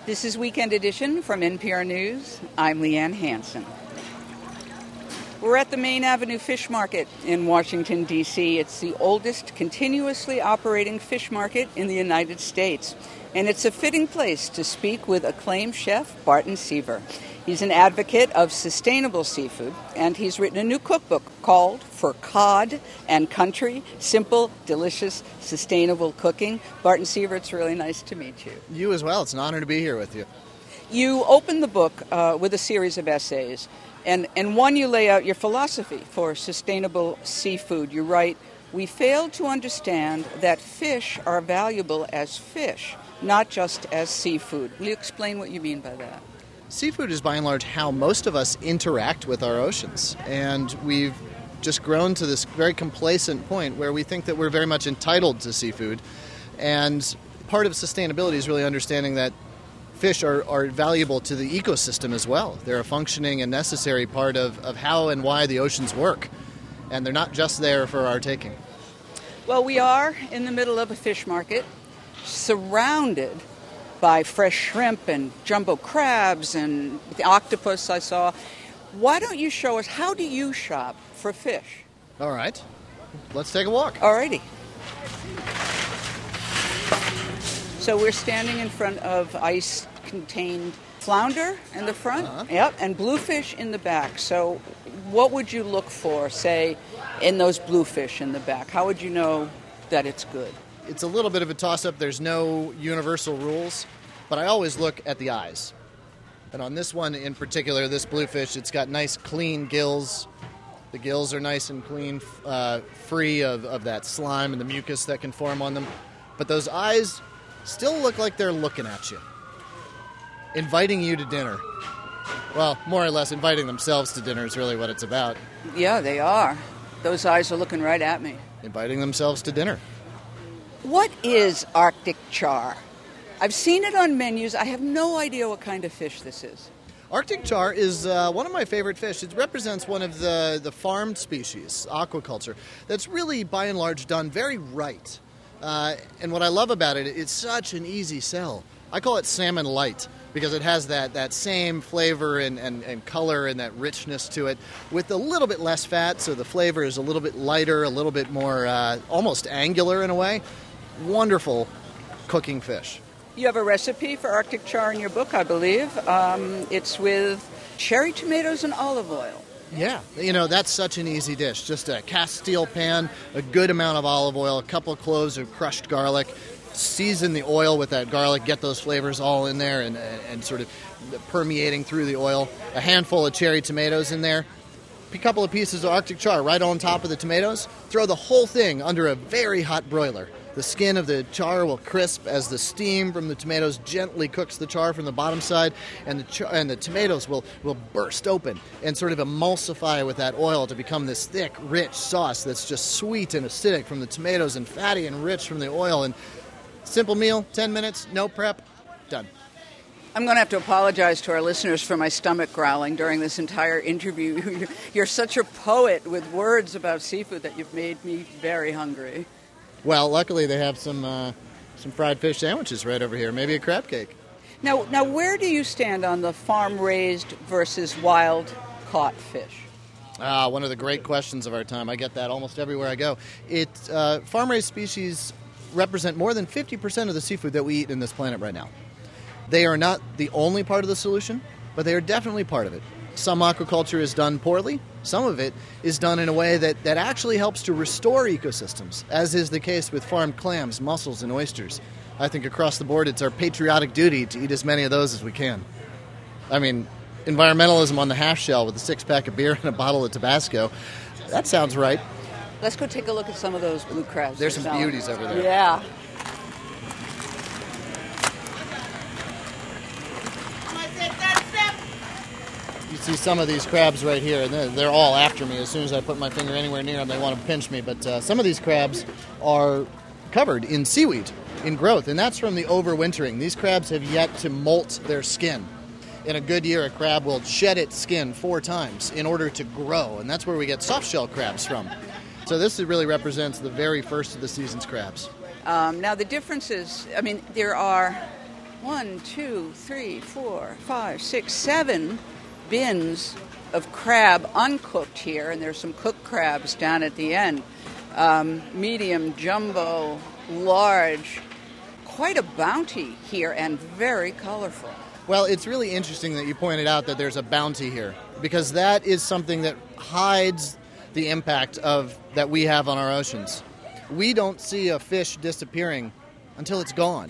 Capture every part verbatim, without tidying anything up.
This is Weekend Edition from N P R News. I'm Leanne Hansen. We're at the Main Avenue Fish Market in Washington, D C It's the oldest continuously operating fish market in the United States. And it's a fitting place to speak with acclaimed chef Barton Seaver. He's an advocate of sustainable seafood, and he's written a new cookbook called For Cod and Country, Simple, Delicious, Sustainable Cooking. Barton Seaver, it's really nice to meet you. You as well. It's an honor to be here with you. You open the book uh, with a series of essays, and in one you lay out your philosophy for sustainable seafood. You write, "We fail to understand that fish are valuable as fish, not just as seafood." Will you explain what you mean by that? Seafood is by and large how most of us interact with our oceans, and we've just grown to this very complacent point where we think that we're very much entitled to seafood. And part of sustainability is really understanding that fish are, are valuable to the ecosystem as well. They're a functioning and necessary part of, of how and why the oceans work, and they're not just there for our taking. Well, we are in the middle of a fish market, surrounded by fresh shrimp and jumbo crabs and the octopus I saw. Why don't you show us, how do you shop for fish? All right. Let's take a walk. All righty. So we're standing in front of ice-contained flounder in the front, uh-huh. Yep, and bluefish in the back. So what would you look for, say, in those bluefish in the back? How would you know that it's good? It's a little bit of a toss-up. There's no universal rules, but I always look at the eyes. And on this one in particular, this bluefish, it's got nice, clean gills. The gills are nice and clean, uh, free of, of that slime and the mucus that can form on them. But those eyes still look like they're looking at you, inviting you to dinner. Well, more or less inviting themselves to dinner is really what it's about. Yeah, they are. Those eyes are looking right at me. Inviting themselves to dinner. What is Arctic char? I've seen it on menus. I have no idea what kind of fish this is. Arctic char is uh, one of my favorite fish. It represents one of the, the farmed species, aquaculture, that's really, by and large, done very right. Uh, and what I love about it, it's such an easy sell. I call it salmon light because it has that, that same flavor and, and, and color and that richness to it with a little bit less fat, so the flavor is a little bit lighter, a little bit more uh, almost angular in a way. Wonderful cooking fish. You have a recipe for Arctic char in your book, I believe. Um, it's with cherry tomatoes and olive oil. Yeah, you know, that's such an easy dish. Just a cast steel pan, a good amount of olive oil, a couple of cloves of crushed garlic. Season the oil with that garlic, get those flavors all in there and, and sort of permeating through the oil. A handful of cherry tomatoes in there. A couple of pieces of Arctic char right on top of the tomatoes. Throw the whole thing under a very hot broiler. The skin of the char will crisp as the steam from the tomatoes gently cooks the char from the bottom side, and the char- and the tomatoes will, will burst open and sort of emulsify with that oil to become this thick, rich sauce that's just sweet and acidic from the tomatoes and fatty and rich from the oil. And simple meal, ten minutes, no prep, done. I'm going to have to apologize to our listeners for my stomach growling during this entire interview. You're such a poet with words about seafood that you've made me very hungry. Well, luckily they have some uh, some fried fish sandwiches right over here. Maybe a crab cake. Now, now, where do you stand on the farm-raised versus wild-caught fish? Ah, one of the great questions of our time. I get that almost everywhere I go. It uh, farm-raised species represent more than fifty percent of the seafood that we eat in this planet right now. They are not the only part of the solution, but they are definitely part of it. Some aquaculture is done poorly. Some of it is done in a way that, that actually helps to restore ecosystems, as is the case with farmed clams, mussels, and oysters. I think across the board it's our patriotic duty to eat as many of those as we can. I mean, environmentalism on the half shell with a six-pack of beer and a bottle of Tabasco, that sounds right. Let's go take a look at some of those blue crabs. There's some beauties over there. Yeah. You see some of these crabs right here, and they're, they're all after me. As soon as I put my finger anywhere near them, they want to pinch me. But uh, some of these crabs are covered in seaweed, in growth, and that's from the overwintering. These crabs have yet to molt their skin. In a good year, a crab will shed its skin four times in order to grow, and that's where we get soft-shell crabs from. So this really represents the very first of the season's crabs. Um, now, the difference is, I mean, there are one, two, three, four, five, six, seven bins of crab uncooked here, and there's some cooked crabs down at the end. Um, medium, jumbo, large, quite a bounty here and very colorful. Well, it's really interesting that you pointed out that there's a bounty here, because that is something that hides the impact of that we have on our oceans. We don't see a fish disappearing until it's gone.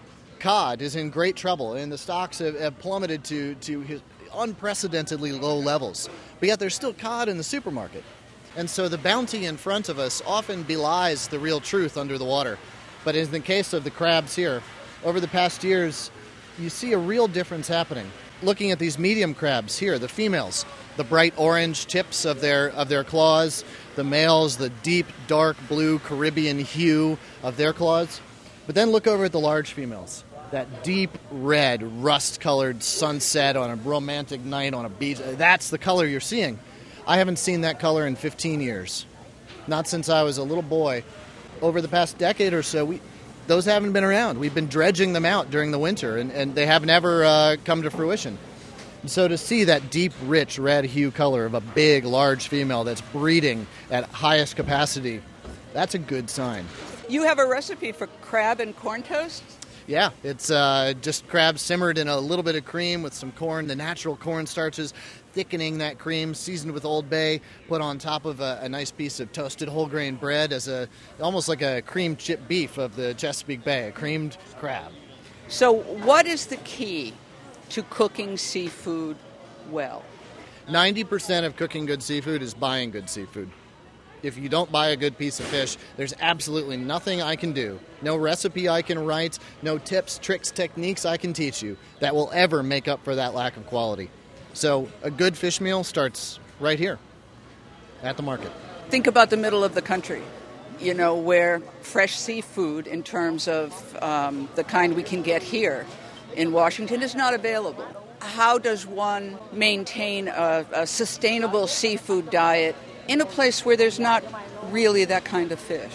Cod is in great trouble, and the stocks have, have plummeted to, to his unprecedentedly low levels. But yet there's still cod in the supermarket. And so the bounty in front of us often belies the real truth under the water. But in the case of the crabs here, over the past years, you see a real difference happening. Looking at these medium crabs here, the females, the bright orange tips of their of their claws, the males, the deep, dark blue Caribbean hue of their claws. But then look over at the large females, that deep red, rust-colored sunset on a romantic night on a beach. That's the color you're seeing. I haven't seen that color in fifteen years. Not since I was a little boy. Over the past decade or so, we those haven't been around. We've been dredging them out during the winter, and, and they have never uh, come to fruition. And so to see that deep, rich red hue color of a big, large female that's breeding at highest capacity, that's a good sign. You have a recipe for crab and corn toast? Yeah, it's uh, just crab simmered in a little bit of cream with some corn, the natural corn starches, thickening that cream, seasoned with Old Bay, put on top of a, a nice piece of toasted whole grain bread as a almost like a creamed chip beef of the Chesapeake Bay, a creamed crab. So what is the key to cooking seafood well? ninety percent of cooking good seafood is buying good seafood. If you don't buy a good piece of fish, there's absolutely nothing I can do, no recipe I can write, no tips, tricks, techniques I can teach you that will ever make up for that lack of quality. So a good fish meal starts right here at the market. Think about the middle of the country, you know, where fresh seafood in terms of um, the kind we can get here in Washington is not available. How does one maintain a, a sustainable seafood diet in a place where there's not really that kind of fish?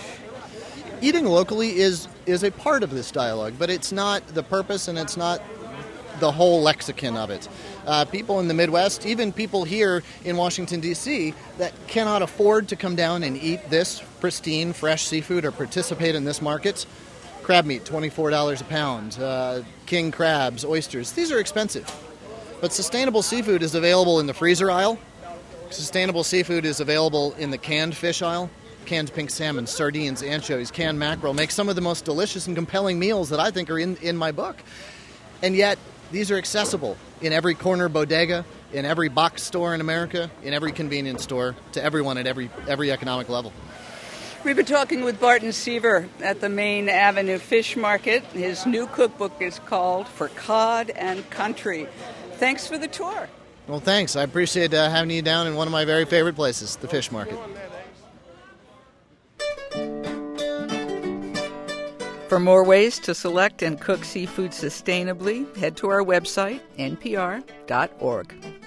Eating locally is is a part of this dialogue, but it's not the purpose and it's not the whole lexicon of it. Uh, people in the Midwest, even people here in Washington, D C, that cannot afford to come down and eat this pristine, fresh seafood or participate in this market, crab meat, twenty-four dollars a pound, uh, king crabs, oysters, these are expensive. But sustainable seafood is available in the freezer aisle. Sustainable seafood is available in the canned fish aisle. Canned pink salmon, sardines, anchovies, canned mackerel make some of the most delicious and compelling meals that I think are in, in my book. And yet, these are accessible in every corner bodega, in every box store in America, in every convenience store, to everyone at every every economic level. We've been talking with Barton Seaver at the Main Avenue Fish Market. His new cookbook is called For Cod and Country. Thanks for the tour. Well, thanks. I appreciate uh, having you down in one of my very favorite places, the fish market. For more ways to select and cook seafood sustainably, head to our website, N P R dot org.